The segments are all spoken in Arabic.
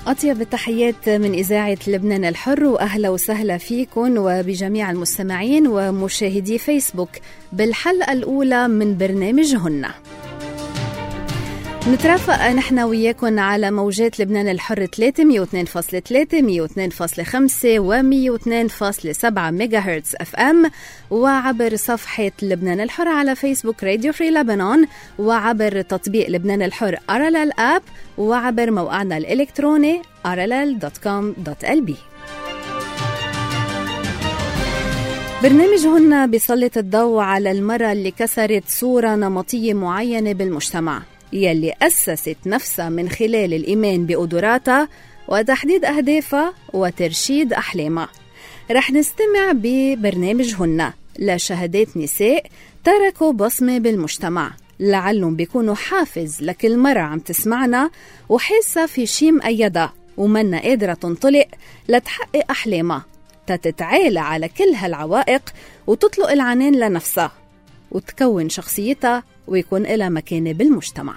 أطيب التحيات من إذاعة لبنان الحر، وأهلا وسهلا فيكم وبجميع المستمعين ومشاهدي فيسبوك بالحلقة الأولى من برنامجهن. نترافق نحن وياكم على موجات لبنان الحر 3 102.3 102.5 و 102.7 ميجا هرتز اف ام، وعبر صفحة لبنان الحر على فيسبوك راديو فري لبنان، وعبر تطبيق لبنان الحر RLL اب، وعبر موقعنا الإلكتروني rll.com.lb. برنامجهن بيسلط الضوء على المرأة اللي كسرت صورة نمطية معينة بالمجتمع، يلي أسست نفسها من خلال الإيمان بقدراتها وتحديد أهدافها وترشيد أحلامها. رح نستمع ببرنامجهن لشهادات نساء تركوا بصمة بالمجتمع، لعلهم بيكونوا حافز لكل مرة عم تسمعنا وحاسة في شي مقيدة ومنا قادرة تنطلق لتحقق أحلامها، تتعالى على كل هالعوائق وتطلق العنان لنفسها وتكون شخصيتها ويكون لها مكانة بالمجتمع.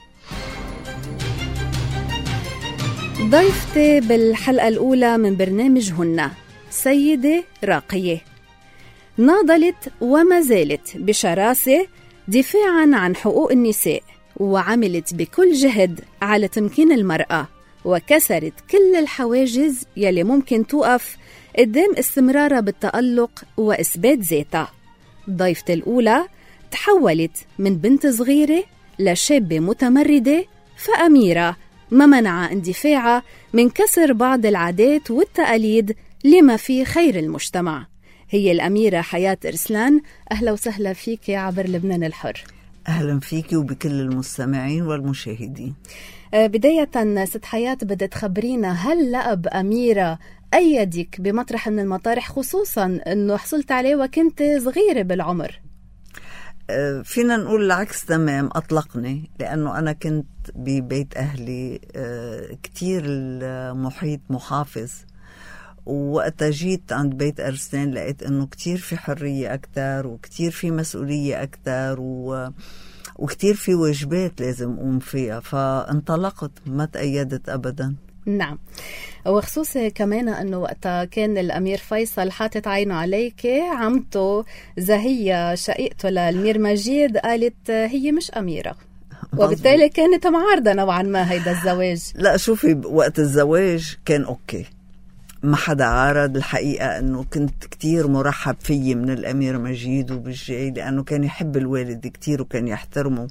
ضيفتي بالحلقة الأولى من برنامجهن سيدة راقية، ناضلت وما زالت بشراسة دفاعاً عن حقوق النساء، وعملت بكل جهد على تمكين المرأة، وكسرت كل الحواجز يلي ممكن توقف قدام استمرارها بالتألق وإثبات ذاتها. ضيفتي الأولى تحولت من بنت صغيرة لشابة متمردة فأميرة، ما منع اندفاعها من كسر بعض العادات والتقاليد لما في خير المجتمع. هي الأميرة حياة إرسلان. أهلا وسهلا فيك عبر لبنان الحر. أهلا فيك وبكل المستمعين والمشاهدين. بداية ست حياة، بدأ تخبرينا هل لقب أميرة أيدك بمطرح من المطارح، خصوصا أنه حصلت عليه وكنت صغيرة بالعمر؟ فينا نقول العكس تمام، أطلقني لأنه أنا كنت ببيت أهلي كتير المحيط محافظ، ووقتها جيت عند بيت أرسلان لقيت أنه كتير في حرية أكتر وكتير في مسؤولية أكتر وكتير في واجبات لازم أقوم فيها، فانطلقت ما تأيدت أبدا. نعم، وخصوصا كمان أنه وقتها كان الأمير فيصل حاطت عينه عليك، عمته زهية شقيقته للأمير مجيد قالت هي مش أميرة، وبالتالي كانت معارضة نوعا ما هيدا الزواج. لا شوفي، وقت الزواج كان أوكي، ما حدا عارض. الحقيقة أنه كنت كتير مرحب فيي من الأمير مجيد وبالجاي، لأنه كان يحب الوالد كتير وكان يحترمه،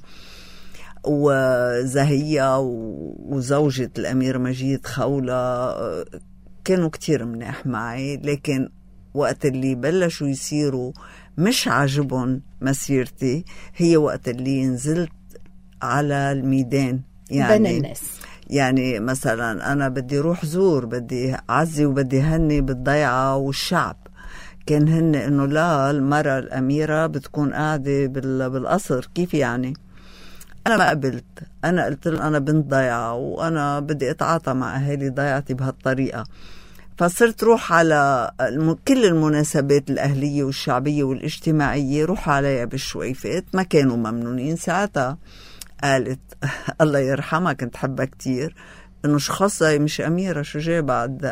وزهية وزوجة الأمير مجيد خولة كانوا كتير منيح معي. لكن وقت اللي بلشوا يصيروا مش عاجبهم مسيرتي هي وقت اللي نزلت على الميدان، يعني بين الناس. يعني مثلا أنا بدي روح زور، بدي عزي وبدي هني بالضيعة والشعب، كان هن إنه لا، المرأة الأميرة بتكون قاعدة بالقصر. كيف يعني؟ أنا ما قبلت، أنا قلت لهم أنا بنت ضيعة وأنا بدي أتعاطى مع أهالي ضيعتي بهالطريقة. فصرت روح على كل المناسبات الأهلية والشعبية والاجتماعية، روح عليها بالشويفات، ما كانوا ممنونين. ساعتها قالت الله يرحمها، كنت حبها كتير، إنه شخصها مش أميرة، شو جاي بعد.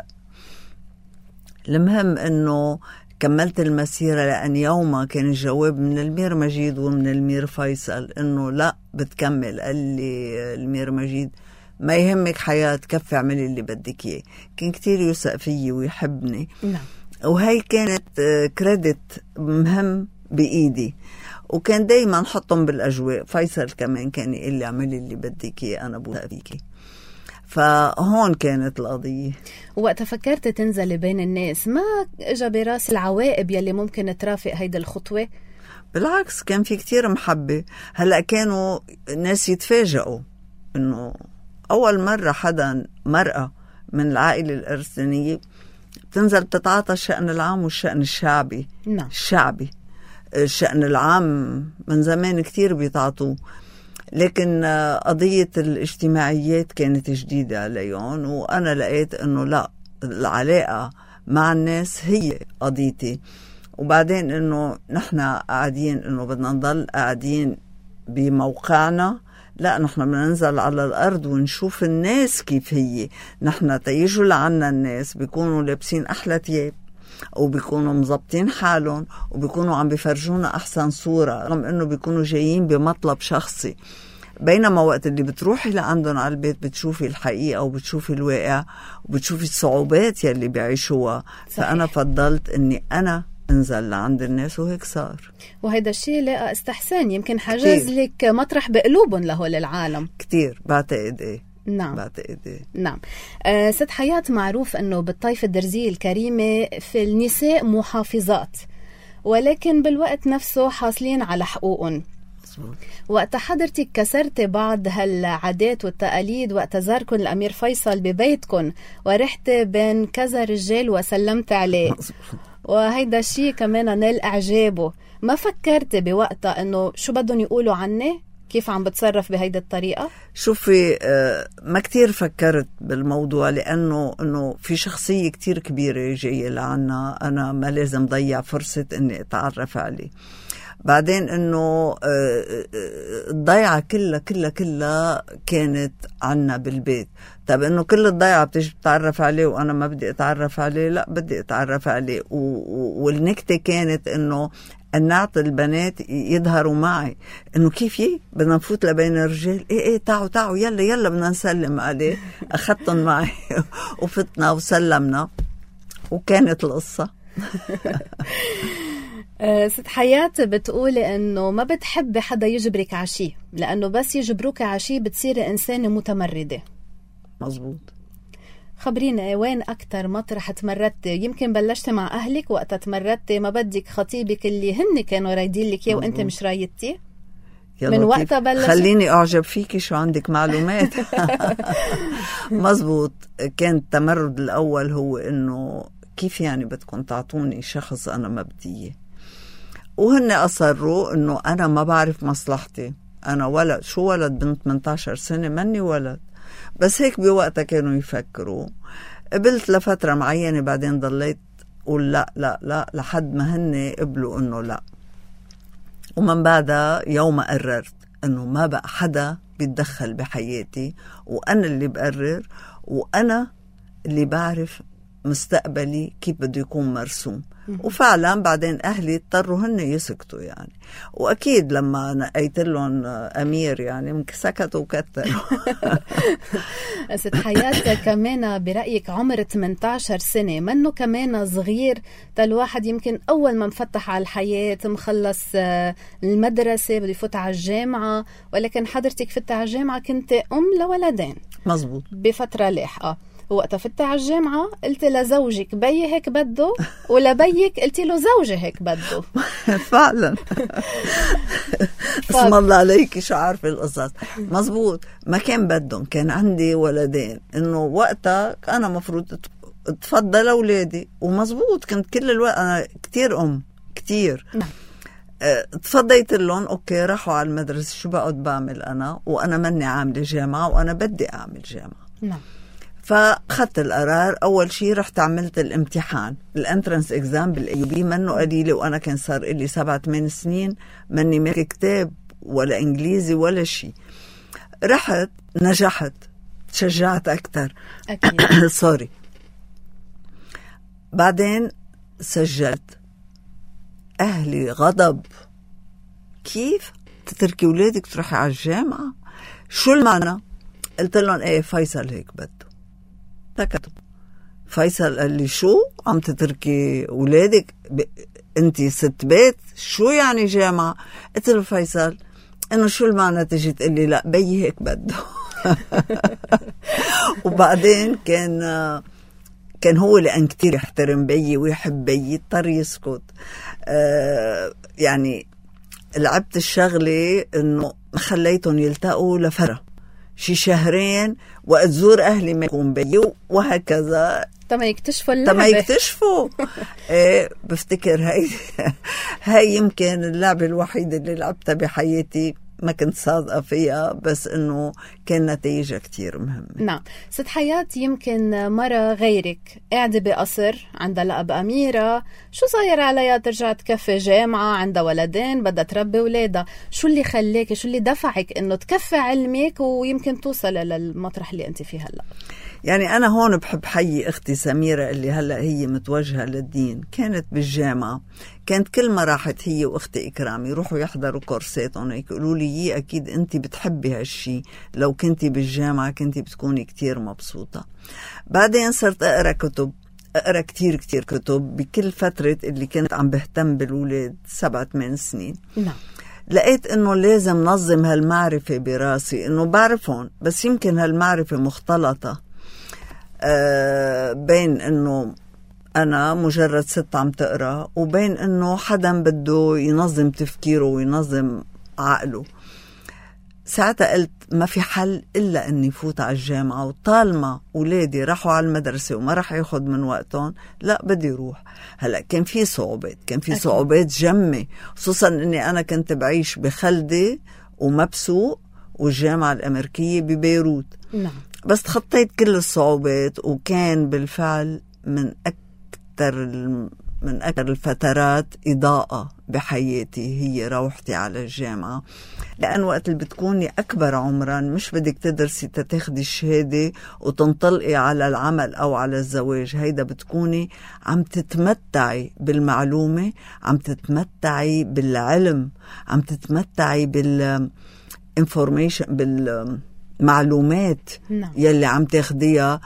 المهم إنه كملت المسيرة، لأن يومها كان الجواب من المير مجيد ومن المير فيصل إنه لا بتكمل. قال لي المير مجيد ما يهمك حياة، كفي اعملي اللي بدك إياه. كان كتير يوثق فيي ويحبني. نعم. وهي كانت كريدت مهم بإيدي، وكان دايما حطهم بالأجواء. فيصل كمان كان يقول لي اعملي اللي بدك إياه، أنا بوثق فيكي. فهون كانت القضية. وقت فكرت تنزل بين الناس ما اجى براس العواقب يلي ممكن ترافق هيدا الخطوة؟ بالعكس، كان في كتير محبة. هلأ كانوا ناس يتفاجئوا إنه أول مرة حدا مرأة من العائلة الأرسلانية تنزل تتعاطى الشأن العام والشأن الشعبي. نعم. الشعبي، الشأن العام من زمان كتير بيتعاطوه، لكن قضية الاجتماعيات كانت جديدة عليهم، وأنا لقيت أنه لا، العلاقة مع الناس هي قضيتي. وبعدين أنه نحن قاعدين، أنه بدنا نضل قاعدين بموقعنا لا، نحن بننزل على الأرض ونشوف الناس كيف هي. نحن تيجوا لعنا الناس بيكونوا لابسين أحلى تياب، وبيكونوا مزبطين حالهم، وبيكونوا عم بيفرجونا أحسن صورة، رغم إنه بيكونوا جايين بمطلب شخصي. بينما وقت اللي بتروحي لعندهم على البيت بتشوفي الحقيقة وبتشوفي الواقع وبتشوفي الصعوبات يلي بيعيشوها. فأنا فضلت إني أنا انزل لعند الناس، وهيك صار. وهيدا الشيء لقى استحسان، يمكن حجز لك مطرح بقلوبهم لهول العالم كتير. بعتقد ايه. نعم، بعتقد ايه. نعم. ست حياة، معروف انه بالطائفة الدرزية الكريمة في النساء محافظات، ولكن بالوقت نفسه حاصلين على حقوقهم. وقت حضرتك كسرتي بعض هالعادات والتقاليد وقت زاركن الأمير فيصل ببيتكن ورحت بين كذا رجال وسلمت عليه، وهيدا الشيء كمان نال إعجابه، ما فكرت بوقتها إنه شو بدهم يقولوا عني؟ كيف عم بتصرف بهيدا الطريقة؟ شوفي، ما كتير فكرت بالموضوع، لأنه في شخصية كتير كبيرة جاية لعنا، أنا ما لازم ضيع فرصة إني أتعرف عليه. بعدين إنه الضيعة كلها كانت عنا بالبيت. طب إنه كل الضيعة بتيجي بتعرف عليه وأنا ما بدي أتعرف عليه؟ لا، بدي أتعرف عليه. والنكتة كانت إنه أن نعطي البنات يظهروا معي، إنه كيف بدنا نفوت لبين الرجال، إيه تعوا يلا بدنا نسلم عليه. أخذتهم معي وفتنا وسلمنا، وكانت القصة. ست حياة بتقولي إنه ما بتحبي حدا يجبرك عشي، لأنه بس يجبروك عشي بتصيري إنسانة متمردة. مزبوط. خبرينا وين أكتر مطرح تمردتي؟ يمكن بلشتي مع أهلك وقت تمردتي ما بدك خطيبك اللي هن كانوا رايدين لك إياه وأنت مش رايدتي؟ من وقتها بلشت. خليني أعجب فيكي، شو عندك معلومات. مزبوط. كان التمرد الأول هو إنه كيف يعني بدكم تعطوني شخص أنا ما بديه، وهن أصروا إنه أنا ما بعرف مصلحتي، أنا ولد. شو ولد؟ بنت 18 سنة، مني ولد. بس هيك بوقتها كانوا يفكروا. قبلت لفترة معينة، بعدين ضليت أقول لا لا لا لحد ما هن قبلوا إنه لا. ومن بعدها يوم قررت إنه ما بقى حدا بيتدخل بحياتي، وأنا اللي بقرر، وأنا اللي بعرف مستقبلي كيف بده يكون مرسوم. وفعلا بعدين أهلي اضطروا هن يسكتوا يعني، وأكيد لما نقيت لهم أمير يعني سكتوا وكتروا. ست حياة، كمان برأيك عمر 18 سنة منه كمان صغير؟ الواحد يمكن أول ما مفتح على الحياة، مخلص المدرسة، بده يفوت على الجامعة، ولكن حضرتك فتت على الجامعة كنت أم لولدين. مزبوط. بفترة لاحقة. وقتها فتت على الجامعة قلت لزوجك بي هيك بده، ولبيك قلتي له زوجي هيك بده. فعلا. اسم الله عليك، شو عارفة القصص. مزبوط. ما كان بدهم، كان عندي ولدين، انه وقتها انا مفروض اتفضل اولادي. ومزبوط كنت كل الوقت انا كتير ام كتير. تفضيت لهم، اوكي راحوا على المدرسة، شو بقعد بعمل انا؟ وانا مني عاملة جامعة، وانا بدي اعمل جامعة. نعم. فأخذت القرار. أول شيء رحت عملت الامتحان، الانترنس اكزام بالأيوبي، منه قليلة، وأنا كان صار إلي 7-8 سنين مني ماكي كتاب ولا إنجليزي ولا شيء. رحت، نجحت، تشجعت أكتر. أكيد. سوري. بعدين سجلت، أهلي غضب، كيف تتركي ولادك تروحي على الجامعة؟ شو المعنى؟ قلت لهم ايه فيصل هيك بده. سكتوا. فيصل قال لي شو عم تتركي ولادك؟ انتي ست بيت، شو يعني جامعة؟ قلت له فيصل انه شو المعنى تجي تقلي لا بي هيك بده. وبعدين كان هو لأن كتير يحترم بيي ويحب بيي اضطر يسكت. يعني لعبت الشغلة انه خليتهم يلتقوا لفرة شي شهرين، وقت زور أهلي ما يكون بيي، وهكذا تما يكتشفوا اللعبة. تما يكتشفوا. بفتكر هاي يمكن اللعبة الوحيدة اللي لعبتها بحياتي ما كنت صادقة فيها، بس إنه كان نتائجها كتير مهمة. نعم. ست حياة، يمكن مرة غيرك قاعدة بقصر عندها لقب أميرة، شو صاير عليها ترجع تكفي جامعة، عندها ولدين بدها تربي ولادها، شو اللي خليك، شو اللي دفعك إنه تكفي علمك ويمكن توصل للمطرح اللي أنت فيه هلأ؟ يعني أنا هون بحب حيي أختي سميرة اللي هلأ هي متوجهة للدين. كانت بالجامعة، كانت كل ما راحت هي وأختي إكرام يروحوا يحضروا كورساتهم يقولوا لي أكيد أنت بتحبي هالشي، لو كنتي بالجامعة كنتي بتكوني كتير مبسوطة. بعدين صرت أقرأ كتير كتب بكل فترة اللي كنت عم بهتم بالولاد 7-8 سنين. نعم. لقيت إنه لازم نظم هالمعرفة براسي، إنه بعرفهم بس يمكن هالمعرفة مختلطة بين إنه أنا مجرد ست عم تقرأ، وبين إنه حدا بده ينظم تفكيره وينظم عقله. ساعتها قلت ما في حل إلا أني فوت على الجامعة، وطالما أولادي راحوا على المدرسة وما راح ياخد من وقتهم، لا بدي روح. هلأ كان في صعوبات جمة، خصوصا أني أنا كنت بعيش بخلدي ومبسوق والجامعة الأمريكية ببيروت. نعم. بس تخطيت كل الصعوبات، وكان بالفعل من أكثر الفترات إضاءة بحياتي هي روحتي على الجامعة. لأن وقت اللي بتكوني أكبر عمرا مش بدك تدرسي تاخدي الشهادة وتنطلقي على العمل أو على الزواج، هيدا بتكوني عم تتمتعي بالمعلومة، عم تتمتعي بالعلم، عم تتمتعي بالinformation، بالمعلومات. نعم. يلي عم تاخديها.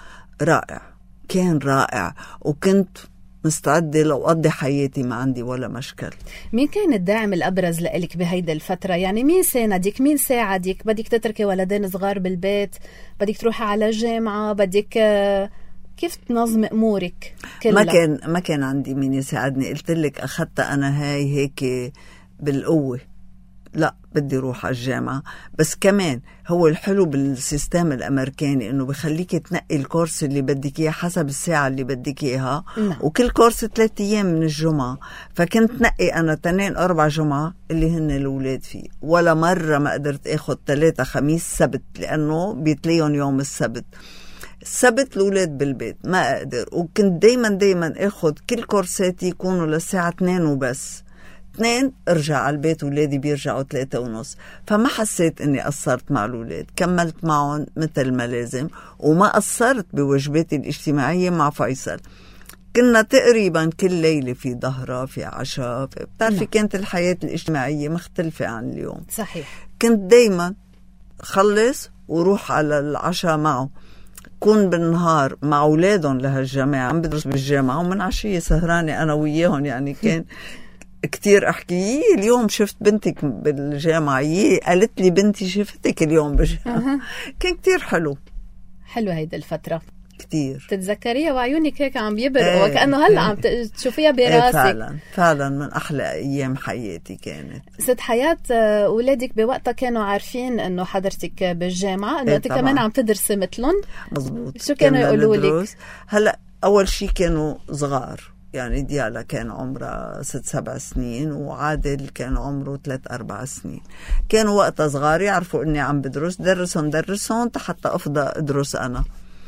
كان رائع، وكنت مستعدة لو أقضي حياتي ما عندي ولا مشكل. مين كان الداعم الأبرز لإلك بهيدا الفترة؟ يعني مين ساندك، مين ساعدك؟ بدك تتركي ولدين صغار بالبيت، بدك تروحي على الجامعة، بدك كيف تنظم أمورك كلها؟ ما كان عندي مين يساعدني. قلت لك أخذت أنا هيك بالقوة، لا بدي روح على الجامعة. بس كمان هو الحلو بالسيستم الأمريكاني إنه بخليك تنقي الكورس اللي بدك إياه حسب الساعة اللي بدك إياها. وكل كورس 3 أيام من الجمعة، فكنت نقي أنا 2-4 جمعة اللي هن الأولاد فيه. ولا مرة ما قدرت أخذ 3 خميس سبت، لأنه بيتليهم يوم السبت الأولاد بالبيت ما أقدر. وكنت دايما أخذ كل كورساتي يكونوا للساعة 2 وبس. 2 ارجع على البيت، ولادي بيرجعوا 3:30. فما حسيت اني قصرت مع الولاد، كملت معهم مثل ما لازم، وما قصرت بواجباتي الاجتماعية مع فيصل. كنا تقريبا كل ليلة في ظهرة، في عشاء، بتعرفي كانت الحياة الاجتماعية مختلفة عن اليوم. صحيح. كنت دايما خلص وروح على العشاء معه، كون بالنهار مع أولادهم لهالجامعة، عم بدرس بالجامعة، ومن عشية سهرانة أنا وياهم. يعني كان كتير أحكي اليوم شفت بنتك بالجامعة، قالت لي بنتي شفتك اليوم بالجامعة. كان كتير حلو هيدا الفترة، كتير تتذكريها وعيونك هيك عم يبرقوا وكأنه هلأ عم تشوفيها براسك. فعلا من أحلى أيام حياتي كانت. ست حياة، أولادك بوقتها كانوا عارفين أنه حضرتك بالجامعة، أنه أنت كمان عم تدرسي مثلهم؟ مزبوط. شو كانوا يقولوا لك؟ هلأ أول شي كانوا صغار، يعني ديالا كان عمره 6-7 سنين، وعادل كان عمره 3-4 سنين. كانوا وقتها صغار يعرفوا اني عم بدرس، درسهم حتى افضل ادرس انا.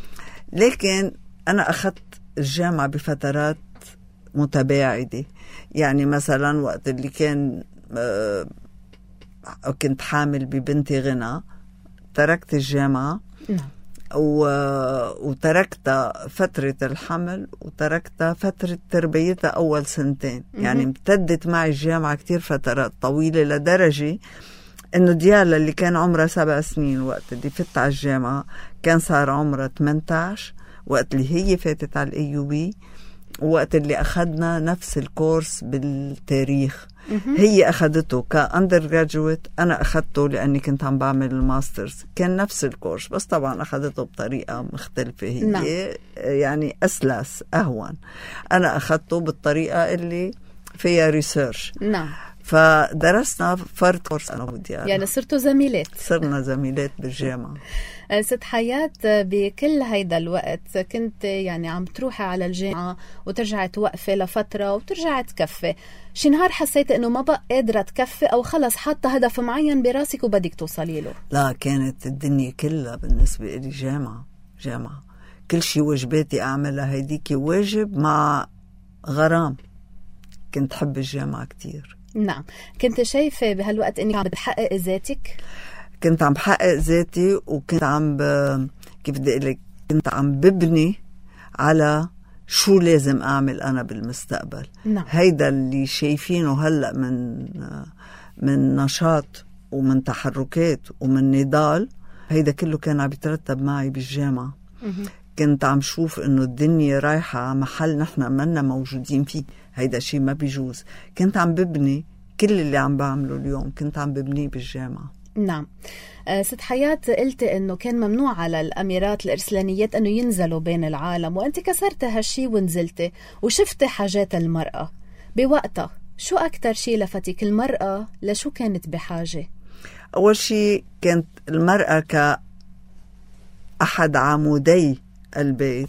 لكن انا اخذت الجامعة بفترات متباعدة. يعني مثلا وقت اللي كان كنت حامل ببنتي غنى، تركت الجامعة. وتركت فترة الحمل، وتركت فترة تربيتها أول 2 سنين. يعني امتدت معي الجامعة كتير فترات طويلة، لدرجة إنه ديالا اللي كان عمرها 7 سنين وقت اللي فت على الجامعة كان صار عمرها 18 وقت اللي هي فاتت على الAUB، وقت اللي أخذنا نفس الكورس بالتاريخ. هي أخذته كأندرجراجويت، أنا أخذته لأني كنت عم بعمل الماسترز. كان نفس الكورس، بس طبعا أخذته بطريقة مختلفة. هي يعني أسلس أهون، أنا أخذته بالطريقة اللي فيها ريسيرش. فدرسنا فرد كورس أنا وديانا، يعني صرتوا زميلات؟ صرنا زميلات بالجامعة. ست حياة، بكل هيدا الوقت كنت يعني عم تروحي على الجامعة وترجعي توقفي لفترة وترجعي تكفي، شي نهار حسيت انه ما بقى قادرة تكفي او خلص حاطة هدف معين براسك وبدك توصلي له؟ لا، كانت الدنيا كلها بالنسبة لي جامعة. كل شي واجباتي أعملها هيديكي واجب مع غرام. كنت حب الجامعة كتير. نعم. كنت شايفة بهالوقت انك عم بتحقق ذاتك؟ كنت عم بحقق ذاتي، وكنت كيف بدي أقول لك، كنت عم ببني على شو لازم أعمل أنا بالمستقبل. نعم. هيدا اللي شايفينه هلأ من نشاط ومن تحركات ومن نضال، هيدا كله كان عم يترتب معي بالجامعة. كنت عم شوف إنه الدنيا رايحة محل نحن منا موجودين فيه، هيدا شيء ما بيجوز. كنت عم ببني كل اللي عم بعمله اليوم، كنت عم ببنيه بالجامعة. نعم. ست حياة، قلت انه كان ممنوع على الاميرات الارسلانيات انه ينزلوا بين العالم، وانت كسرت هالشي ونزلتي وشفتي حاجات المرأة بوقتها. شو اكتر شي لفتك؟ المرأة لشو كانت بحاجة؟ اول شي كانت المرأة كأحد عمودي البيت،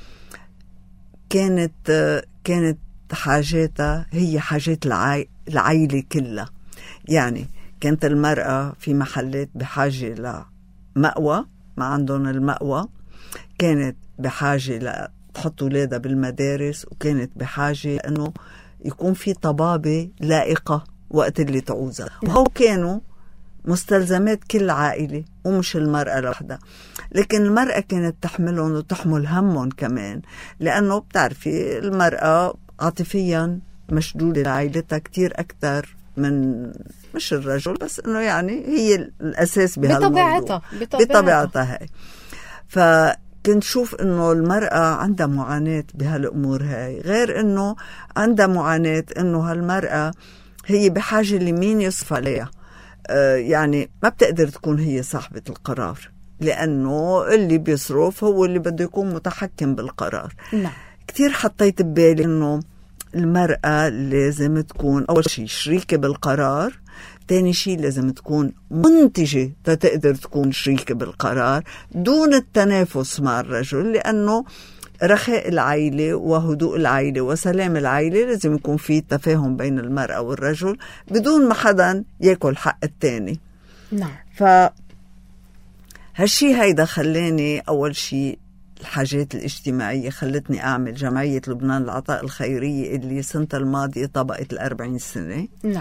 كانت حاجاتها هي حاجات العائلة كلها. يعني كانت المرأة في محلات بحاجة لمأوى، ما عندهم المأوى، كانت بحاجة لتحط أولادها بالمدارس، وكانت بحاجة أنه يكون في طبابة لائقة وقت اللي تعوزها. وهو كانوا مستلزمات كل عائلة ومش المرأة لوحدها. لكن المرأة كانت تحملهم وتحمل همهم كمان، لأنه بتعرفي المرأة عاطفيا مشدودة لعائلتها كتير أكتر من مش الرجل، بس انه يعني هي الاساس بهالموضوع بطبيعتها هاي. فكنت شوف انه المرأة عندها معاناة بهالامور هاي، غير انه عندها معاناة انه هالمرأة هي بحاجة لمين يصفى عليها. يعني ما بتقدر تكون هي صاحبة القرار، لانه اللي بيصرف هو اللي بده يكون متحكم بالقرار. نعم. كتير حطيت ببالي انه المرأة لازم تكون أول شيء شريكة بالقرار، تاني شيء لازم تكون منتجة تقدر تكون شريكة بالقرار دون التنافس مع الرجل، لأنه رخاء العائلة وهدوء العائلة وسلام العائلة لازم يكون فيه تفاهم بين المرأة والرجل بدون ما حدا يأكل حق التاني. نعم. هالشي هيدا خلاني أول شيء الحاجات الاجتماعية، خلتني أعمل جمعية لبنان للعطاء الخيرية اللي سنة الماضية طبقت 40 سنة. نعم.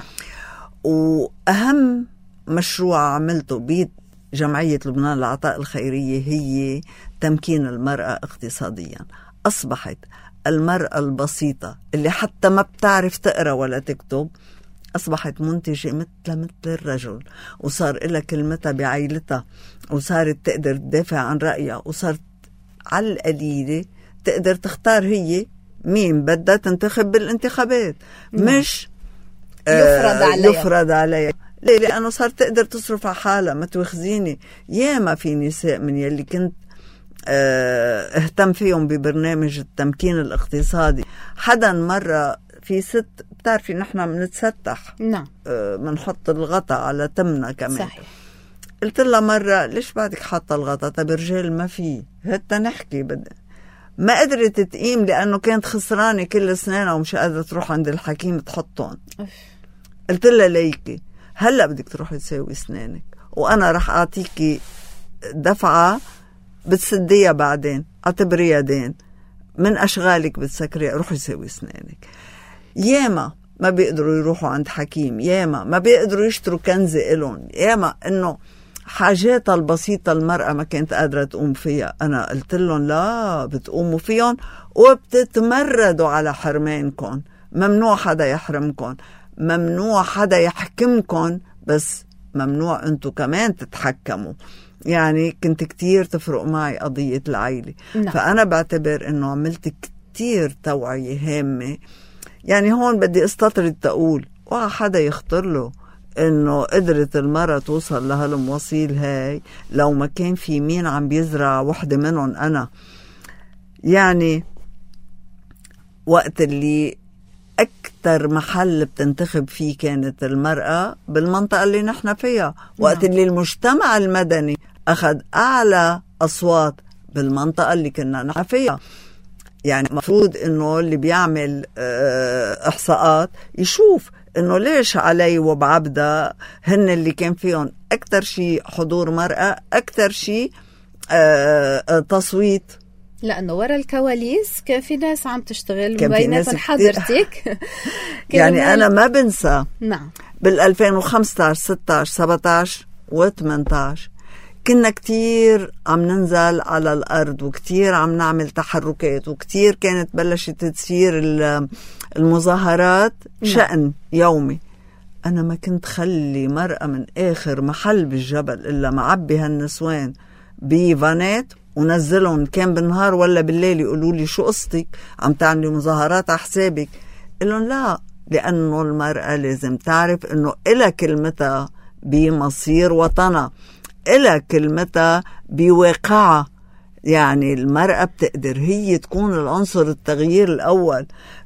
وأهم مشروع عملته بجمعية لبنان للعطاء الخيرية هي تمكين المرأة اقتصاديا. أصبحت المرأة البسيطة اللي حتى ما بتعرف تقرأ ولا تكتب أصبحت منتجة مثل الرجل، وصار إلها كلمتها بعائلتها، وصارت تقدر تدافع عن رأيها، وصارت على القليلة تقدر تختار هي مين بدها تنتخب بالانتخابات. مش يفرض عليها. ليه؟ لأنه صار تقدر تصرف على حالها. ما توخزيني، ياما في نساء من يلي كنت اهتم فيهم ببرنامج التمكين الاقتصادي. حدا مرة في ست، بتعرفي نحن بنتستح، نعم، بنحط الغطاء على تمنا كمان. صحيح. قلت لها مرة ليش بعدك حاطة الغطاء؟ طب رجال ما فيه هتا نحكي. ما قدرت تقيم لأنه كانت خسرانة كل أسنانها ومش قادرة تروح عند الحكيم تحطهم. قلت لها ليكي هلأ بدك تروحي تساوي أسنانك، وأنا رح أعطيكي دفعة بتسديها بعدين، اعتبريها دين من أشغالك بتسكريها، روحي ساوي أسنانك. ياما ما بيقدروا يروحوا عند حكيم، ياما ما بيقدروا يشتروا كنزة إلهم، ياما إنه حاجاتها البسيطة المرأة ما كانت قادرة تقوم فيها. أنا قلت لهم لا، بتقوموا فيهم وبتتمردوا على حرمانكم. ممنوع حدا يحرمكم، ممنوع حدا يحكمكم، بس ممنوع أنتوا كمان تتحكموا. يعني كنت كتير تفرق معي قضية العائلة. فأنا بعتبر أنه عملت كتير توعية هامة. يعني هون بدي استطرد تقول حدا يخطر له انه قدرت المرأة توصل لهالمواصيل هاي لو ما كان في مين عم بيزرع وحدة منهم. انا يعني وقت اللي أكتر محل بتنتخب فيه كانت المرأة بالمنطقة اللي نحن فيها. وقت اللي المجتمع المدني أخذ أعلى أصوات بالمنطقة اللي كنا نحن فيها. يعني مفروض إنه اللي بيعمل إحصاءات يشوف إنه ليش علي وبعبدة هن اللي كان فيهم أكتر شيء حضور مرأة، أكتر شيء تصويت. لأنه ورا الكواليس كان في ناس عم تشتغل بيناتهم حضرتك. يعني أنا ما بنسى. نعم. بال2015 16 17 و18 كنا كتير عم ننزل على الأرض وكتير عم نعمل تحركات وكتير كانت بلشت تصير المظاهرات شأن يومي. أنا ما كنت خلي مرأة من آخر محل بالجبل إلا معبي هالنسوان بيفانات ونزلهم كان بالنهار ولا بالليل. يقولوا لي شو قصتك عم تعملي مظاهرات على حسابك؟ قلن لا، لأنه المرأة لازم تعرف أنه إلها كلمتها بمصير وطنها، إلها كلمتها بواقعها. يعني المرأة بتقدر هي تكون العنصر التغيير الأول.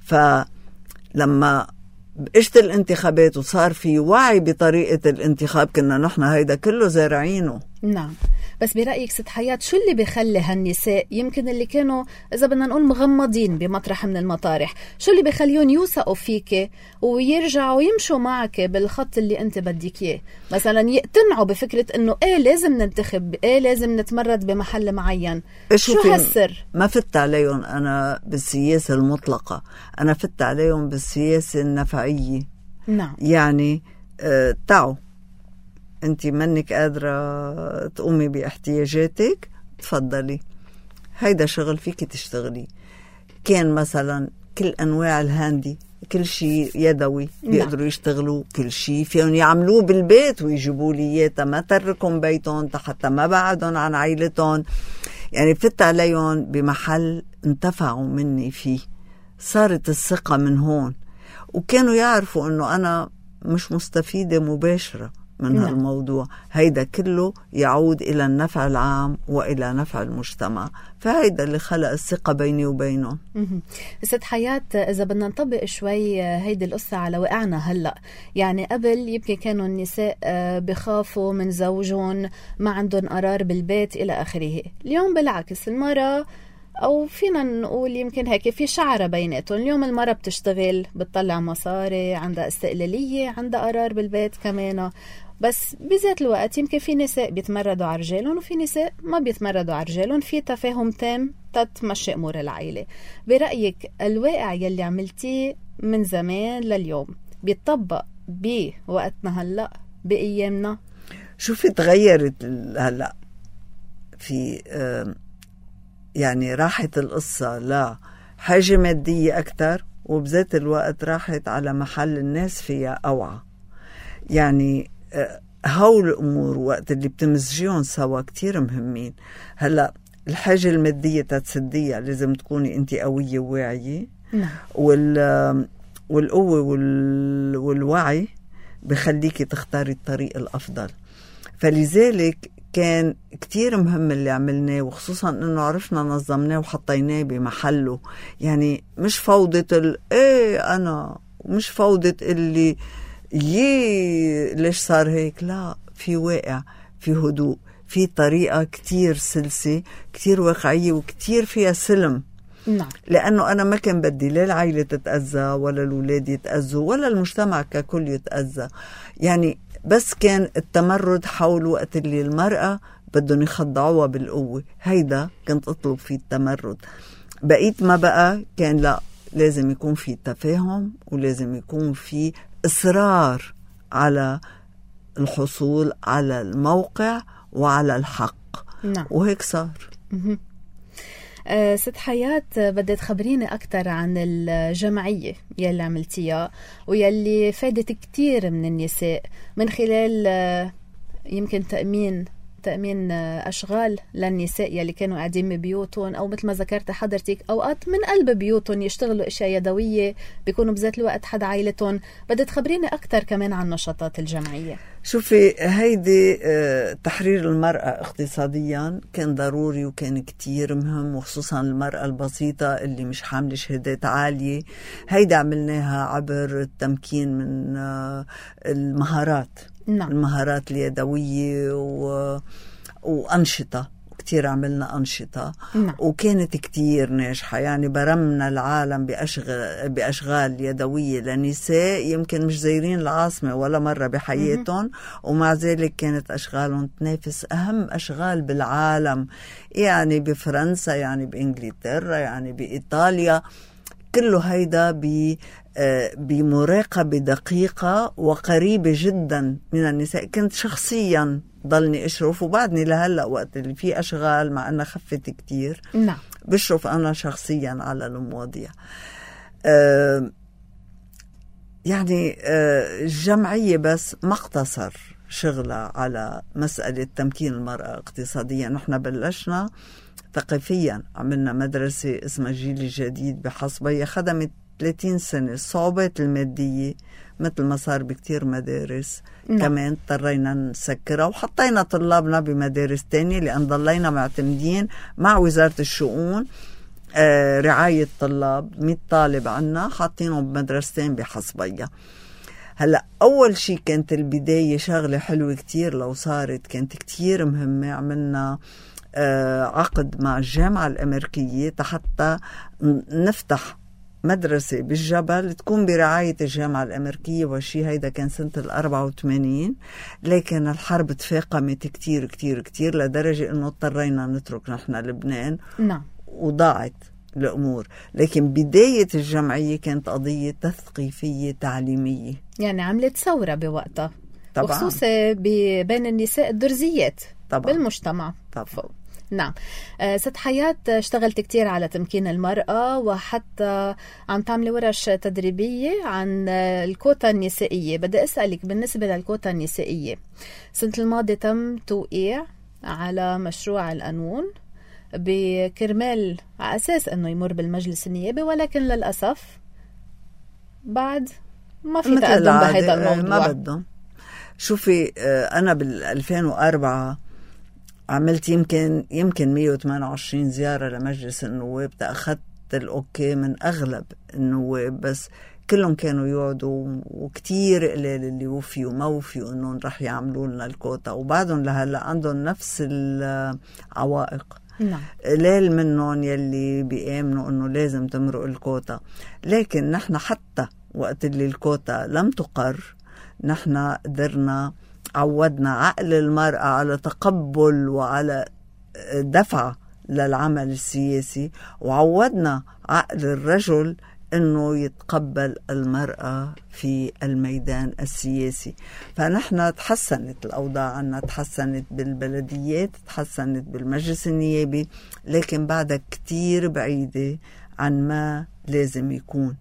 فلما اجت الانتخابات وصار في وعي بطريقة الانتخاب كنا نحن هيدا كله زارعينه. نعم. بس برأيك ست حياة شو اللي بيخلي هالنساء يمكن اللي كانوا إذا بدنا نقول مغمضين بمطرح من المطارح، شو اللي بيخليهم يوثقوا فيك ويرجعوا يمشوا معك بالخط اللي أنت بدك إياه؟ مثلا يقتنعوا بفكرة إنه إيه لازم ننتخب، إيه لازم نتمرد بمحل معين. شو هالسر؟ ما فت عليهم أنا بالسياسة المطلقة، أنا فت عليهم بالسياسة النفعية. نعم. يعني تعوا أنت منك قادرة تقومي باحتياجاتك، تفضلي، هيدا شغل فيك تشتغلي. كان مثلا كل أنواع الهاندي، كل شيء يدوي بيقدروا يشتغلوا، كل شيء فيهم يعملوه بالبيت ويجيبوا لي إياه، ما تركهم بيتهم حتى ما بعدهم عن عائلتهم. يعني فت عليهم بمحل انتفعوا مني فيه، صارت الثقة من هون، وكانوا يعرفوا أنه أنا مش مستفيدة مباشرة من هالموضوع. هيدا كله يعود إلى النفع العام وإلى نفع المجتمع، فهيدا اللي خلق الثقة بيني وبينهم. ست حياة، إذا بدنا نطبق شوي هيدي القصة على واقعنا هلأ، يعني قبل يمكن كانوا النساء بخافوا من زوجهم، ما عندهم قرار بالبيت إلى آخره. اليوم بالعكس، المرأة أو فينا نقول يمكن هيك في شعرة بيناتهم. اليوم المرأة بتشتغل، بتطلع مصاري، عندها استقلالية، عندها قرار بالبيت كمان. بس بذات الوقت يمكن في نساء بيتمردوا على رجالهم وفي نساء ما بيتمردوا على رجالهم، في تفاهم تام تتمشي أمور العائلة. برأيك الواقع يلي عملتيه من زمان لليوم بيتطبق بوقتنا هلأ بأيامنا؟ شوفي تغيرت هلأ في يعني راحت القصة لا حاجة مادية أكتر، وبذات الوقت راحت على محل الناس فيها أوعى. يعني هول الأمور وقت اللي بتمزجيهم سوا كتير مهمين. هلأ الحاجة المادية تتسديها لازم تكوني أنت قوية وواعية. والقوة والوعي بخليكي تختاري الطريق الأفضل. فلذلك كان كتير مهم اللي عملناه، وخصوصا انه عرفنا نظمناه وحطيناه بمحله. يعني مش فوضة انا، مش فوضة اللي ليش صار هيك، لا، في واقع، في هدوء، في طريقة كتير سلسة، كتير واقعية، وكتير فيها سلم. نعم. لأنه أنا ما كان بدي لا العائلة تتأذى ولا الأولاد يتأذوا ولا المجتمع ككل يتأذى. يعني بس كان التمرد حول وقت اللي المرأة بدهم يخضعوها بالقوة، هيدا كنت أطلب فيه التمرد. بقيت ما بقى كان لا، لازم يكون في تفاهم ولازم يكون في إصرار على الحصول على الموقع وعلى الحق. نعم. وهيك صار. ست حياة، بدي تخبريني أكتر عن الجمعية يلي عملتيها ويلي فادت كتير من النساء من خلال يمكن تأمين تأمين أشغال للنساء يلي كانوا قاعدين ببيوتهم، أو مثل ما ذكرت حضرتك أوقات من قلب بيوتهم يشتغلوا أشياء يدوية، بيكونوا بذات الوقت حد عائلتهم. بدي تخبريني أكتر كمان عن نشاطات الجمعية. شوفي، هيدي تحرير المرأة اقتصاديا كان ضروري وكان كتير مهم، وخصوصا المرأة البسيطة اللي مش حاملة شهادات عالية. هيدي عملناها عبر التمكين من المهارات. نعم. المهارات اليدوية وأنشطة كتير، عملنا أنشطة. نعم. وكانت كتير ناجحة، يعني برمنا العالم بأشغال يدوية لنساء يمكن مش زايرين العاصمة ولا مرة بحياتهم، ومع ذلك كانت أشغالهم تنافس أهم أشغال بالعالم، يعني بفرنسا، يعني بإنجلترا، يعني بإيطاليا. كله هيدا بمراقبة دقيقة وقريبة جدا من النساء. كنت شخصيا ضلني أشرف، وبعدني لهلأ وقت اللي في أشغال مع أنها خفت كتير. نعم. بشرف أنا شخصيا على المواضيع. يعني الجمعية بس ما اقتصر شغلها على مسألة تمكين المرأة اقتصاديا. نحن بلشنا ثقافيا، عملنا مدرسة اسمها الجيل الجديد بحصبية، خدمت 30 سنة. الصعوبات المادية مثل ما صار بكتير مدارس. نعم. كمان اضطرينا نسكرها وحطينا طلابنا بمدارس تانية، لأن ضلينا معتمدين مع وزارة الشؤون رعاية طلاب. 100 طالب عنا حاطينهم بمدرستين بحصبية. هلأ أول شيء كانت البداية شغلة حلوة كتير لو صارت، كانت كتير مهمة. عملنا عقد مع الجامعة الأمريكية حتى نفتح مدرسة بالجبل تكون برعاية الجامعة الأمريكية، والشي هيدا كان سنة 84. لكن الحرب تفاقمت كتير كتير كتير لدرجة أنه اضطرينا نترك نحن لبنان. نعم. وضاعت الأمور. لكن بداية الجمعية كانت قضية تثقيفية تعليمية، يعني عملت ثورة بوقتها، وخصوصا بين النساء الدرزيات طبعا بالمجتمع. طبعا. نعم. ست حياة، اشتغلت كتير على تمكين المرأة، وحتى عم تعملي ورش تدريبية عن الكوتا النسائية. بدي أسألك بالنسبة للكوتا النسائية، السنة الماضية تم توقيع على مشروع القانون بكرمال على أساس أنه يمر بالمجلس النيابي، ولكن للأسف بعد ما في تقدم بهذا الموضوع. ما بدهم. شوفي، أنا بال2004 عملت يمكن 128 زيارة لمجلس النواب، تأخذت الأوكي من أغلب النواب، بس كلهم كانوا يقعدوا، وكتير قليل اللي وفيوا ما وفيوا إنهم رح يعملوا لنا الكوتا، وبعدهم لهلا عندهم نفس العوائق. نعم. قليل منهم يلي بيآمنوا إنه لازم تمرق الكوتا. لكن نحن حتى وقت اللي الكوتا لم تقر، نحن قدرنا عودنا عقل المرأة على تقبل وعلى دفع للعمل السياسي، وعودنا عقل الرجل أنه يتقبل المرأة في الميدان السياسي. فنحن تحسنت الأوضاع عنا، تحسنت بالبلديات، تحسنت بالمجلس النيابي، لكن بعدها كتير بعيدة عن ما لازم يكون.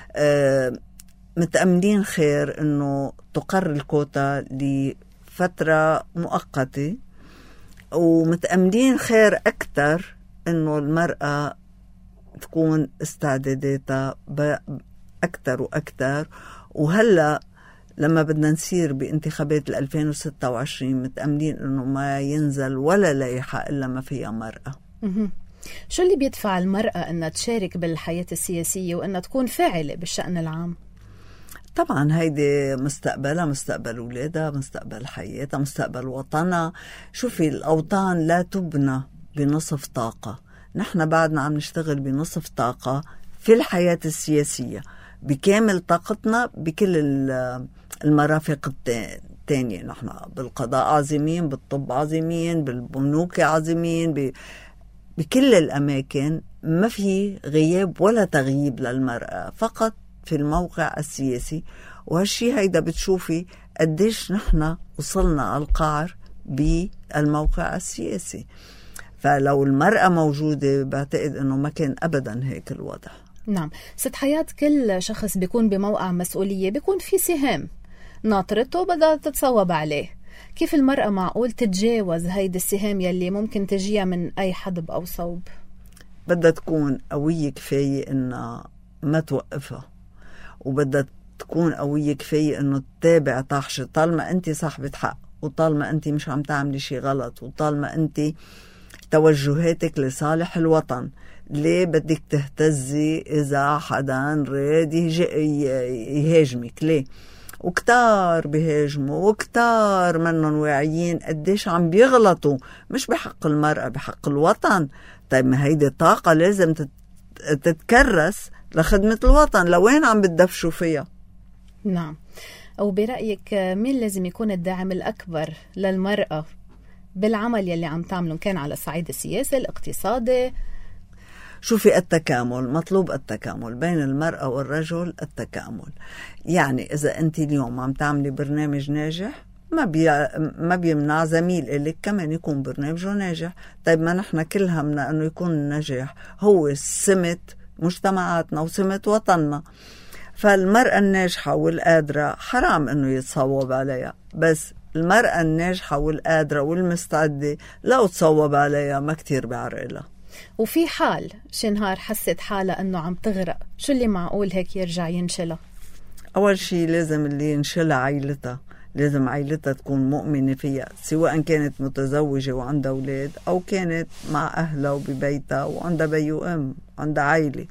متأملين خير أنه تقر الكوتا لفترة مؤقتة، ومتأملين خير أكتر أنه المرأة تكون استعداداتها أكتر وأكتر. وهلأ لما بدنا نسير بانتخابات 2026 متأملين أنه ما ينزل ولا لايحة إلا ما فيها مرأة. شو اللي بيدفع المرأة أنها تشارك بالحياة السياسية وأنها تكون فاعلة بالشأن العام؟ طبعا هيدي مستقبلها، مستقبل أولادها، مستقبل حياتها، مستقبل وطنها. شوفي، الأوطان لا تبنى بنصف طاقة. نحن بعدنا عم نشتغل بنصف طاقة في الحياة السياسية، بكامل طاقتنا بكل المرافق التانية. نحن بالقضاء عظيمين، بالطب عظيمين، بالبنوك عظيمين، بكل الأماكن ما في غياب ولا تغييب للمرأة، فقط في الموقع السياسي. وهالشي هيدا بتشوفي قديش نحن وصلنا على القعر بالموقع السياسي. فلو المرأة موجودة بعتقد أنه ما كان أبدا هيك الوضع. نعم. ست حياة، كل شخص بيكون بموقع مسؤولية بيكون في سهام ناطرته بدها تتصوب عليه. كيف المرأة معقول تتجاوز هيدي السهام يلي ممكن تجيها من أي حدب أو صوب؟ بدها تكون قوية كفاية إنها ما توقفها، وبدها تكون قوية كفاية إنه تتابع طاحشة طالما أنت صاحبة حق، وطالما أنت مش عم تعملي شي غلط، وطالما أنت توجهاتك لصالح الوطن. ليه بدك تهتزي إذا حدا راد يهاجمك؟ ليه؟ وكتار بيهاجموا وكتار منهم واعيين قديش عم بيغلطوا، مش بحق المرأة، بحق الوطن. طيب ما هيدي طاقة لازم تتكرس لخدمة الوطن، لوين عم بتدفشوا فيها؟ نعم. أو برأيك مين لازم يكون الداعم الأكبر للمرأة بالعمل يلي عم تعملون، كان على الصعيد السياسي الاقتصادي؟ شوفي، التكامل مطلوب، التكامل بين المرأة والرجل، التكامل. يعني إذا أنت اليوم عم تعملي برنامج ناجح، ما بيمنع زميل إلك كمان يكون برنامجه ناجح. طيب ما نحن كل همنا أنه يكون النجاح هو سمة مجتمعاتنا وسمة وطننا. فالمرأة الناجحة والقادرة حرام أنه يتصوب عليها، بس المرأة الناجحة والقادرة والمستعدة لو تصوب عليها ما كتير بعرقلها. وفي حال شي نهار حست حالها أنه عم تغرق، شو اللي معقول هيك يرجع ينشلها؟ أول شي لازم اللي ينشلها عائلتها، لازم عائلتها تكون مؤمنة فيها، سواء كانت متزوجة وعندها أولاد أو كانت مع أهلها وببيتها وعندها بي وأم، عندها عائلة.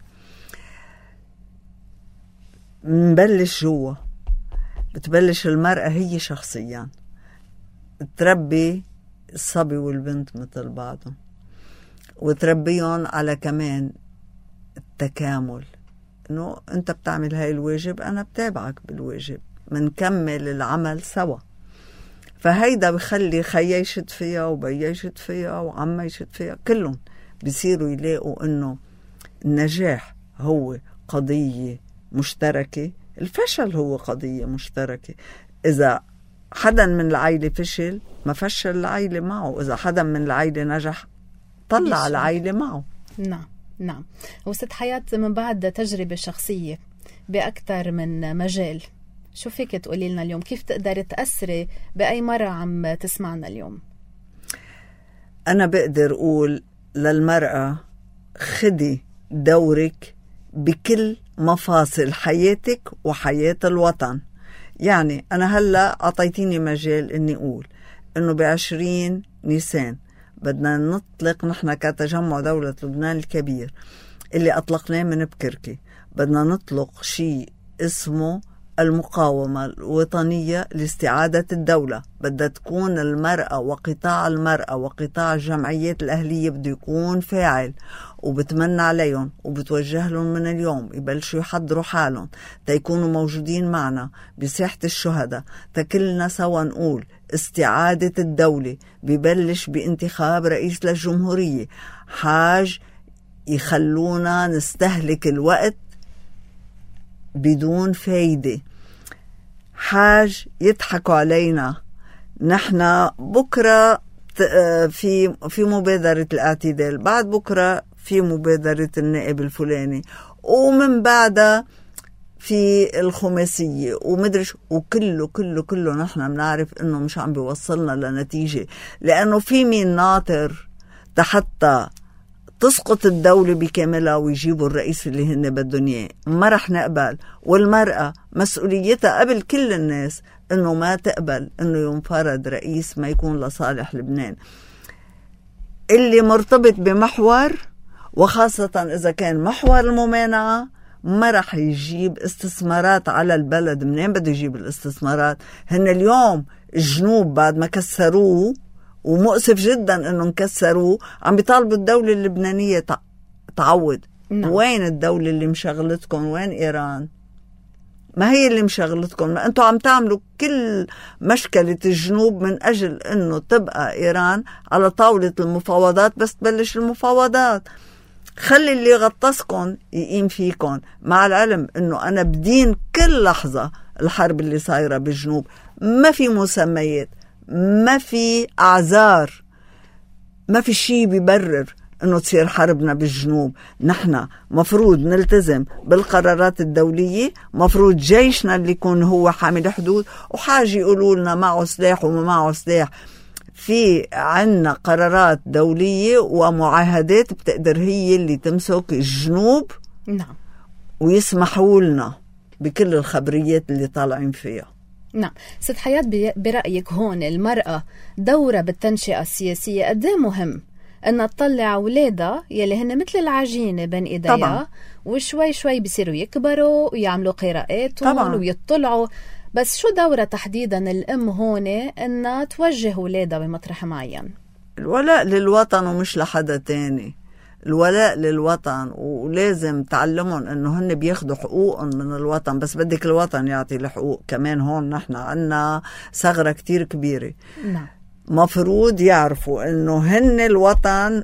نبلش جوا، بتبلش المرأة هي شخصيا تربي الصبي والبنت مثل بعضهم، وتربيهم على كمان التكامل، انه انت بتعمل هاي الواجب انا بتابعك بالواجب، منكمل العمل سوا. فهيدا بخلي خيي يشد فيها وبي يشد فيها وعمي يشد فيها، كلهم بيصيروا يلاقوا انه النجاح هو قضية مشتركة، الفشل هو قضية مشتركة. إذا حدا من العائلة فشل، ما فشل العائلة معه. إذا حدا من العائلة نجح، طلع العائلة معه. نعم نعم. وست حياة، من بعد تجربة شخصية بأكثر من مجال، شو فيك تقولي لنا اليوم كيف تقدر تأثري بأي مرة عم تسمعنا اليوم؟ أنا بقدر أقول للمرأة خدي دورك بكل مفاصل حياتك وحياة الوطن. يعني أنا هلأ أعطيتيني مجال إني أقول إنه ب20 نيسان بدنا نطلق نحن كتجمع دولة لبنان الكبير اللي أطلقناه من بكركي، بدنا نطلق شيء اسمه المقاومة الوطنية لاستعادة الدولة. بدها تكون المرأة وقطاع المرأة وقطاع الجمعيات الأهلية بده يكون فاعل، وبتمنى عليهم وبتوجه لهم من اليوم يبلشوا يحضروا حالهم تيكونوا موجودين معنا بساحة الشهداء، تكلنا سوا نقول استعادة الدولة ببلش بانتخاب رئيس للجمهورية. حاج يخلونا نستهلك الوقت بدون فايدة، حاج يضحكوا علينا. نحن بكرة في مبادرة الاعتدال، بعد بكرة في مبادرة النائب الفلاني، ومن بعدها في الخماسية ومدرش، وكله نحن بنعرف انه مش عم بيوصلنا لنتيجة، لانه في مين ناطر حتى تسقط الدولة بكاملها ويجيبوا الرئيس اللي هن بدهم اياه. ما رح نقبل، والمرأة مسؤوليتها قبل كل الناس انه ما تقبل انه ينفرد رئيس ما يكون لصالح لبنان، اللي مرتبط بمحور، وخاصة اذا كان محور الممانعة. ما رح يجيب استثمارات على البلد. منين بده يجيب الاستثمارات؟ هن اليوم الجنوب بعد ما كسروه، ومؤسف جدا انه انكسروه، عم بيطالبوا الدولة اللبنانية تعوض. وين الدولة اللي مشغلتكم؟ وين إيران؟ ما هي اللي مشغلتكم؟ ما انتوا عم تعملوا كل مشكلة الجنوب من اجل انه تبقى إيران على طاولة المفاوضات، بس تبلش المفاوضات. خلي اللي غطسكم يقيم فيكم، مع العلم انه انا بدين كل لحظة الحرب اللي صايرة بالجنوب. ما في مسميات، ما في اعذار، ما في شيء بيبرر إنه تصير حربنا بالجنوب. نحن مفروض نلتزم بالقرارات الدولية، مفروض جيشنا اللي يكون هو حامل حدود، وحاجة يقولوا لنا معه سلاح وما معه سلاح. في عنا قرارات دولية ومعاهدات بتقدر هي اللي تمسك الجنوب. نعم. ويسمحوا لنا بكل الخبريات اللي طالعين فيها. نعم. ست حياة، برأيك هون المرأة دورة بالتنشئة السياسية قد ايه مهم أنها تطلع أولادها يلي هن مثل العجينة بين إيديها طبعا. وشوي شوي بيصيروا يكبروا ويعملوا قراءاتهم ويطلعوا، بس شو دورة تحديدا الأم هون أنها توجه أولادها بمطرح معين؟ الولاء للوطن ومش لحدا تاني. الولاء للوطن، ولازم تعلمهم انه هن بياخدوا حقوقهم من الوطن، بس بدك الوطن يعطي الحقوق كمان. هون نحن عنا ثغرة كتير كبيرة. نعم. مفروض يعرفوا انه هن الوطن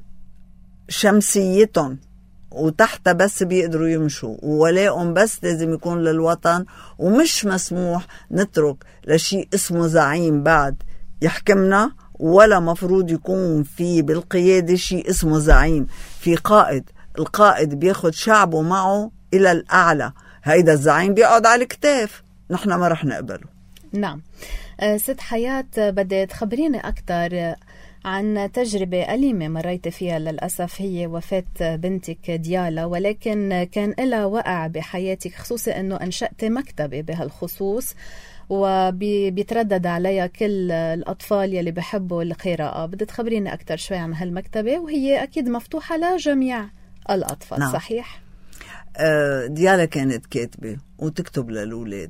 شمسيتهم وتحت بس بيقدروا يمشوا، وولائهم بس لازم يكون للوطن، ومش مسموح نترك لشيء اسمه زعيم بعد يحكمنا، ولا مفروض يكون في بالقيادة شيء اسمه زعيم. في قائد، القائد بياخد شعبه معه إلى الأعلى، هيدا الزعيم بيقعد على الكتاف، نحن ما رح نقبله. نعم. ست حياة، بدي تخبريني أكتر عن تجربة أليمة مريت فيها للأسف، هي وفاة بنتك ديالا، ولكن كان لها وقع بحياتك، خصوصا أنه أنشأت مكتبة بهالخصوص وبيتردد عليها كل الأطفال يلي بحبوا القراءة. بدي تخبريني أكتر شوي عن هالمكتبة، وهي أكيد مفتوحة لجميع الأطفال. نعم. صحيح؟ ديالا كانت كاتبة وتكتب للأولاد،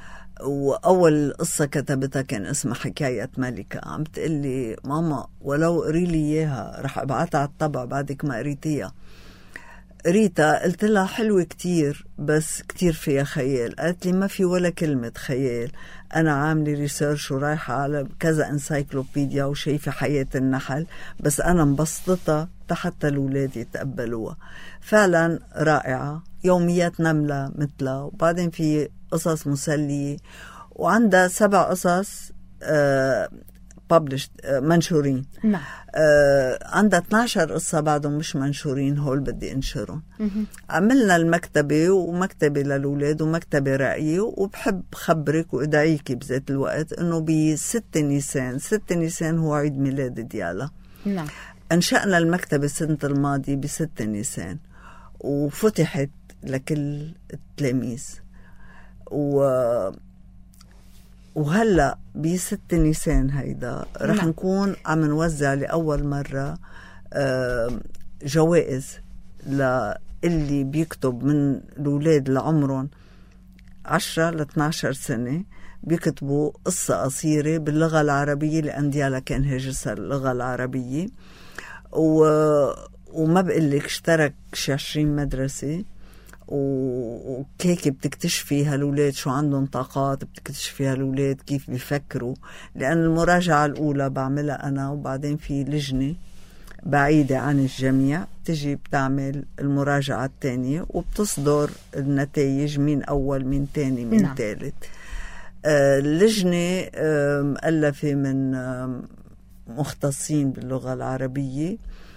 وأول قصة كتبتها كان اسمها حكاية ملكة. عم تقلي ماما ولو قري لي إياها رح أبعتها على الطبع بعدك ما قريتيها. قريتها، قلت لها حلوة كتير بس كتير فيها خيال. قالت لي ما في ولا كلمة خيال، أنا عاملة ريسيرش ورايحة على كذا انسايكلوبيديا وشايفة حياة النحل، بس أنا مبسطتها حتى الأولاد يتقبلوها. فعلا رائعة، يوميات نملة مثلها، وبعدين في قصص مسلية، وعندها 7 قصص منشورين. نعم. عندها 12 قصة بعدهم مش منشورين، هول بدي انشرهم. عملنا المكتبة، ومكتبة للأولاد ومكتبة رأيي، وبحب خبرك وإدعيكي بذات الوقت إنه ب6 نيسان، 6 نيسان هو عيد ميلاد ديالا. نعم. أنشأنا المكتبة السنة الماضية ب6 نيسان، وفتحت لكل التلاميذ، وهلأ ب6 نيسان هيدا رح نكون عم نوزع لأول مرة جوائز للي بيكتب من الأولاد لعمرهم 10 ل 12 سنة، بيكتبوا قصة قصيرة باللغة العربية، لأن ديالا كان هاجسها اللغة العربية. وما بقلك اشترك شي 20 مدرسة، وكيك بتكتشفي هالولاد شو عندهم طاقات، بتكتشفي هالولاد كيف بيفكروا، لأن المراجعة الأولى بعملها أنا، وبعدين في لجنة بعيدة عن الجميع تجي بتعمل المراجعة الثانية، وبتصدر النتائج مين أول مين تاني مين ثالث. اللجنة مؤلفة من مختصين باللغة العربية،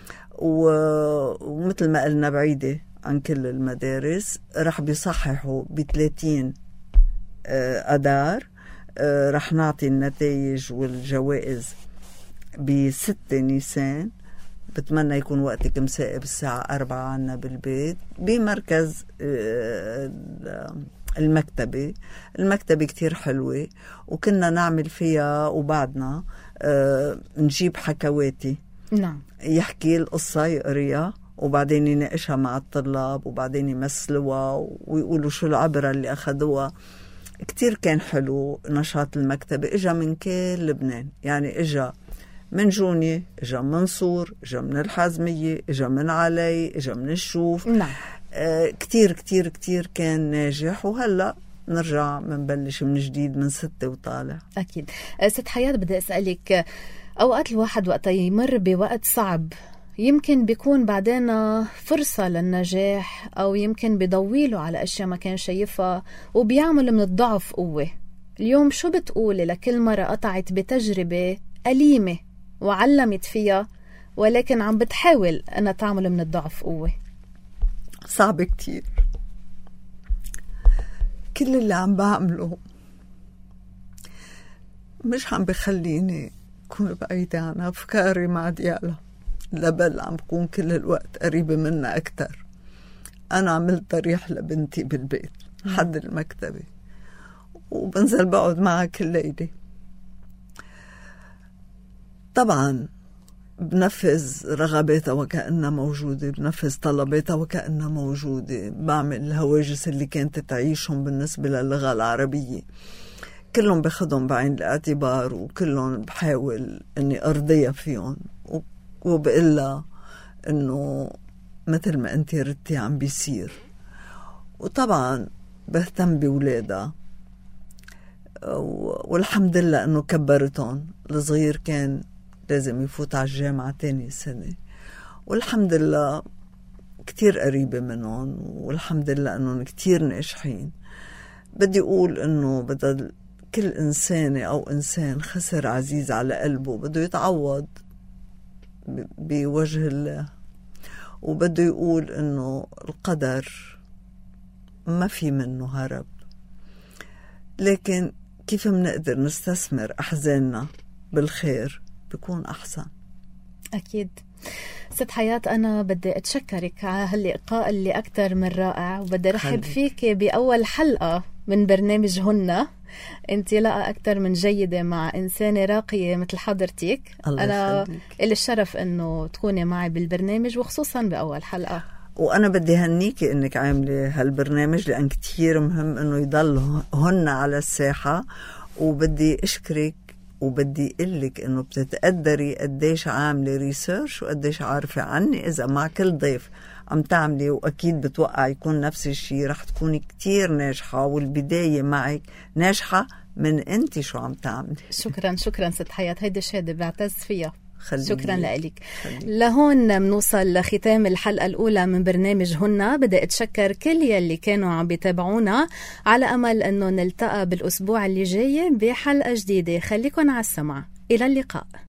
ومثل ما قلنا بعيدة عن كل المدارس. رح بيصححوا ب30 أدار، رح نعطي النتائج والجوائز ب6 نيسان. بتمنى يكون وقتك مسائب الساعة 4 عنا بالبيت بمركز المكتبة. المكتبة كتير حلوة، وكنا نعمل فيها وبعدنا نجيب حكواتي. نعم. يحكي القصة يقريها، وبعدين يناقشها مع الطلاب، وبعدين يمثلوها ويقولوا شو العبرة اللي أخذوها. كتير كان حلو نشاط المكتبة. إجا من كل لبنان، يعني إجا من جوني، إجا من منصور، إجا من الحازمية، إجا من علي، إجا من الشوف. نعم. كتير كتير كتير كان ناجح. وهلأ نرجع منبلش من جديد من 6 وطالع. أكيد. ست حياة، بدي أسألك، أوقات الواحد وقت يمر بوقت صعب يمكن بيكون بعدين فرصة للنجاح، أو يمكن بيضويله على أشياء ما كان شايفها وبيعمل من الضعف قوة. اليوم شو بتقولي لكل مرة قطعت بتجربة أليمة وعلمت فيها ولكن عم بتحاول أنها تعمل من الضعف قوة. صعب كتير. كل اللي عم بعمله مش عم بخليني أكون بعيدة عن أفكاري مع ديالا، لبل عم بكون كل الوقت قريبة منها أكتر. أنا عملت ضريح لبنتي بالبيت حد المكتبة، وبنزل بقعد معها كل ليلة. طبعا بنفذ رغباتها وكأنها موجودة، بنفذ طلباتها وكأنها موجودة، بعمل الهواجس اللي كانت تعيشهم بالنسبة للغة العربية كلهم بخدهم بعين الاعتبار، وكلهم بحاول اني ارضيها فيهم، وبقلها انه مثل ما انتي ردتي عم بيصير. وطبعا بهتم بولادها، والحمد لله انه كبرتهم. الصغير كان لازم يفوت على الجامعة تاني سنة، والحمد لله كتير قريبة منهم، والحمد لله انهم كتير ناجحين. بدي اقول انه بدل كل إنسانة أو إنسان خسر عزيز على قلبه بده يتعوض بوجه الله، وبده يقول إنه القدر ما في منه هرب، لكن كيف منقدر نستثمر أحزاننا بالخير بيكون أحسن. أكيد. ست حياة، أنا بدي أتشكرك على هاللقاء اللي أكتر من رائع، وبدي رحب فيك بأول حلقة من برنامج هن. أنت لا أكتر من جيدة مع إنسانة راقية مثل حضرتك. أنا إلي الشرف أنه تكوني معي بالبرنامج، وخصوصا بأول حلقة. وأنا بدي هنيكي أنك عاملة هالبرنامج، لأن كتير مهم أنه يضل هن على الساحة. وبدي أشكرك وبدي قلك أنه بتتقدري قديش عاملة ريسيرش وقديش عارفة عني. إذا مع كل ضيف عم تعملي، وأكيد بتوقع يكون نفس الشيء، رح تكوني كتير ناجحة، والبداية معك ناجحة من أنت شو عم تعملي. شكرا ست حياة، هيدي شهادة بعتز فيها. شكرا لك. خليني. لهون منوصل لختام الحلقة الأولى من برنامج هن. بدي أتشكر كل يلي كانوا عم بيتابعونا، على أمل أنه نلتقى بالأسبوع اللي جاي بحلقة جديدة. خليكن على السمع، إلى اللقاء.